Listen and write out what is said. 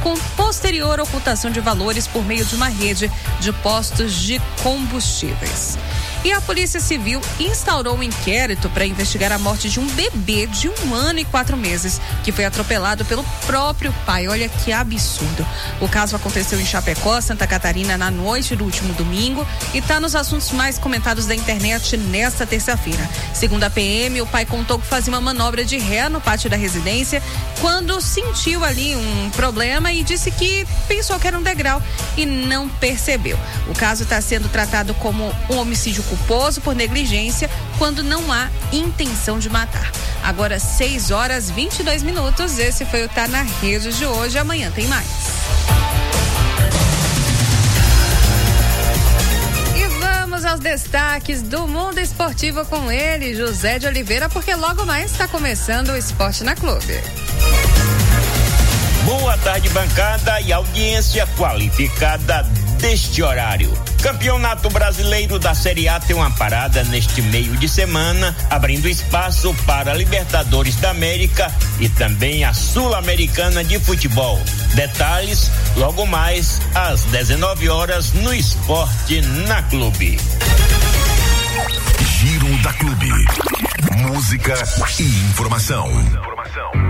com posterior ocultação de valores por meio de uma rede de postos de combustíveis. E a Polícia Civil instaurou um inquérito para investigar a morte de um bebê de 1 ano e 4 meses, que foi atropelado pelo próprio pai. Olha que absurdo. O caso aconteceu em Chapecó, Santa Catarina, na noite do último domingo e está nos assuntos mais comentados da internet nesta terça-feira. Segundo a PM, o pai contou que fazia uma manobra de ré no pátio da residência quando sentiu ali um problema e disse que pensou que era um degrau e não percebeu. O caso está sendo tratado como um homicídio culposo por negligência quando não há intenção de matar. Agora 6h22. Esse foi o Tá na Rede de hoje. Amanhã tem mais. E vamos aos destaques do mundo esportivo com ele, José de Oliveira, porque logo mais está começando o Esporte na Clube. Boa tarde, bancada e audiência qualificada deste horário. Campeonato Brasileiro da Série A tem uma parada neste meio de semana, abrindo espaço para a Libertadores da América e também a Sul-Americana de Futebol. Detalhes logo mais às 19h no Esporte na Clube. Giro da Clube. Música e informação.